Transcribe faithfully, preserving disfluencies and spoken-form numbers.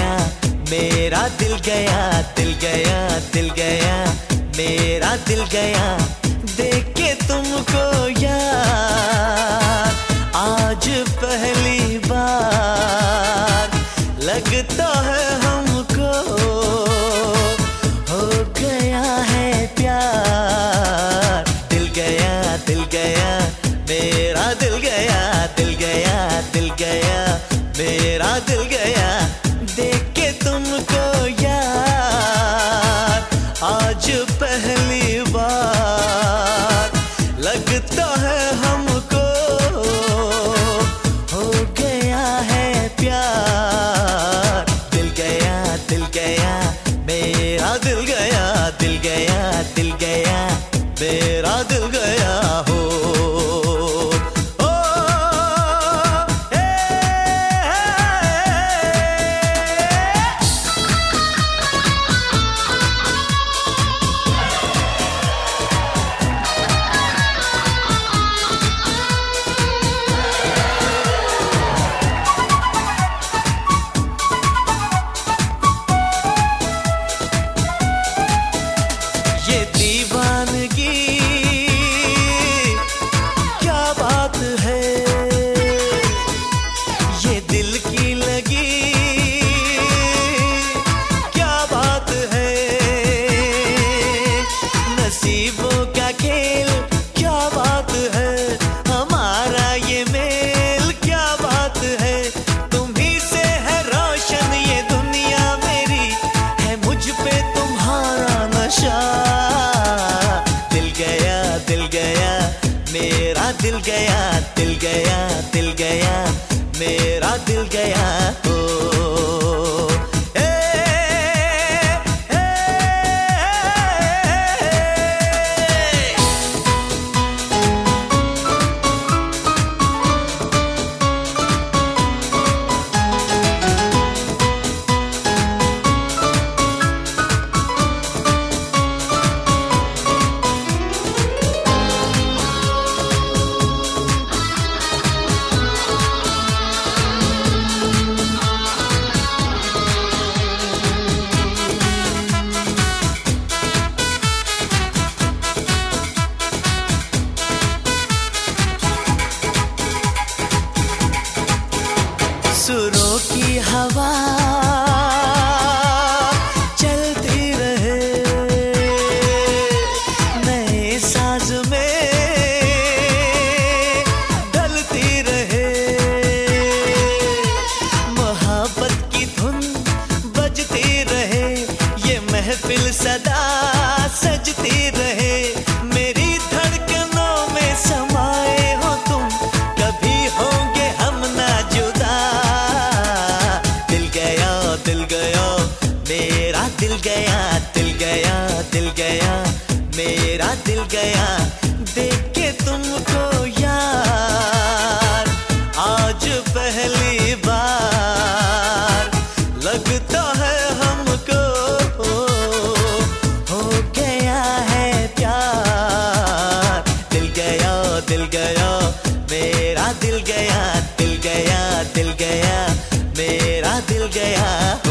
गया, मेरा दिल गया, दिल गया, दिल गया, मेरा दिल गया, देख के तुमको यार। आज पहली बार लगता है हमको हो गया है प्यार। दिल गया, दिल गया, मेरा दिल गया, दिल गया, दिल गया, मेरा दिल गया, देख के तुमको यार। आज पहली बार लगता है हमको हो गया है प्यार। दिल गया, दिल गया, मेरा दिल गया, दिल गया, दिल गया, मेरा दिल गया हो। ये दीवानगी क्या बात है, ये दिल की लगी क्या बात है, नसीबों का खेल क्या बात है, हमारा ये मेल क्या बात है। तुम्ही से है रोशन ये दुनिया मेरी, है मुझ पे तुम्हारा नशा। दिल गया, दिल गया, मेरा दिल गया, दिल गया, दिल गया, मेरा दिल गया हो। ए, ए, ए, सुरों की हवा चलती रहे, नए साज में ढलती रहे, मोहब्बत की धुन बजती रहे, ये महफिल सदा सजती रहे। मेरी धड़कनों में समाए हो तुम, कभी होंगे हम ना जुदा। दिल गया, दिल गया, मेरा दिल गया, दिल गया, दिल गया, मेरा दिल गया, देख के तुमको यार। आज पहली बार लगता है हमको हो गया है प्यार। दिल गया, दिल गया, मेरा दिल गया, दिल गया, दिल गया, मेरा दिल गया।